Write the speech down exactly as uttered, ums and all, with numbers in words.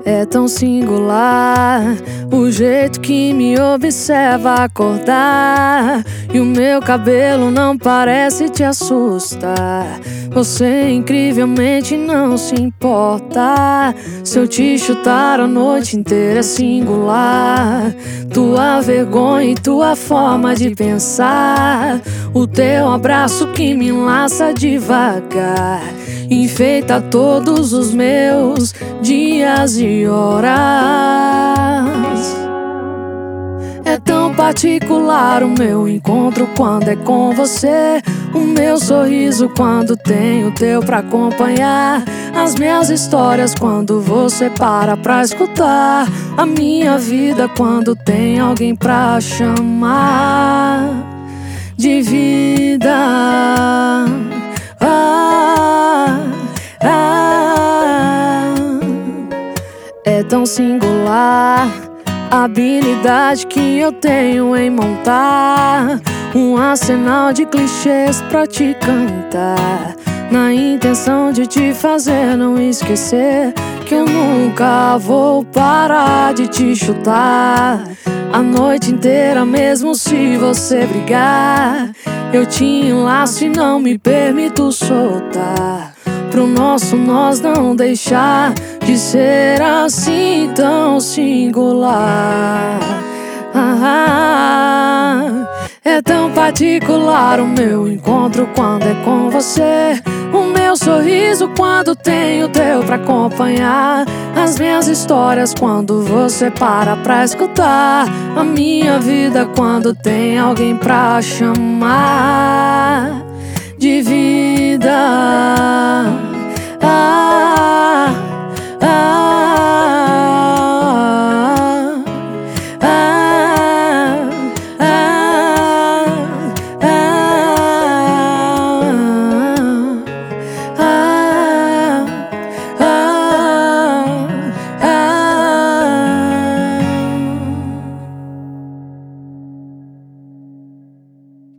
É tão singular o jeito que me observa acordar, e o meu cabelo não parece te assustar. Você incrivelmente não se importa. Se eu te chutar a noite inteira é singular. Tua vergonha e tua forma de pensar, o teu abraço que me enlaça devagar, enfeita todos os meus dias e horas. É tão particular o meu encontro quando é com você, o meu sorriso quando tenho o teu pra acompanhar, as minhas histórias quando você para pra escutar, a minha vida quando tem alguém pra chamar de vida. Ah, ah, é tão singular a habilidade que eu tenho em montar um arsenal de clichês pra te cantar, na intenção de te fazer não esquecer que eu nunca vou parar de te chutar a noite inteira, mesmo se você brigar. Eu te enlaço e não me permito soltar, pro nosso nós não deixar de ser assim tão singular. Ah, é tão particular o meu encontro quando é com você, o meu sorriso quando tenho o teu pra acompanhar, as minhas histórias quando você para pra escutar, a minha vida quando tem alguém pra chamar de vida.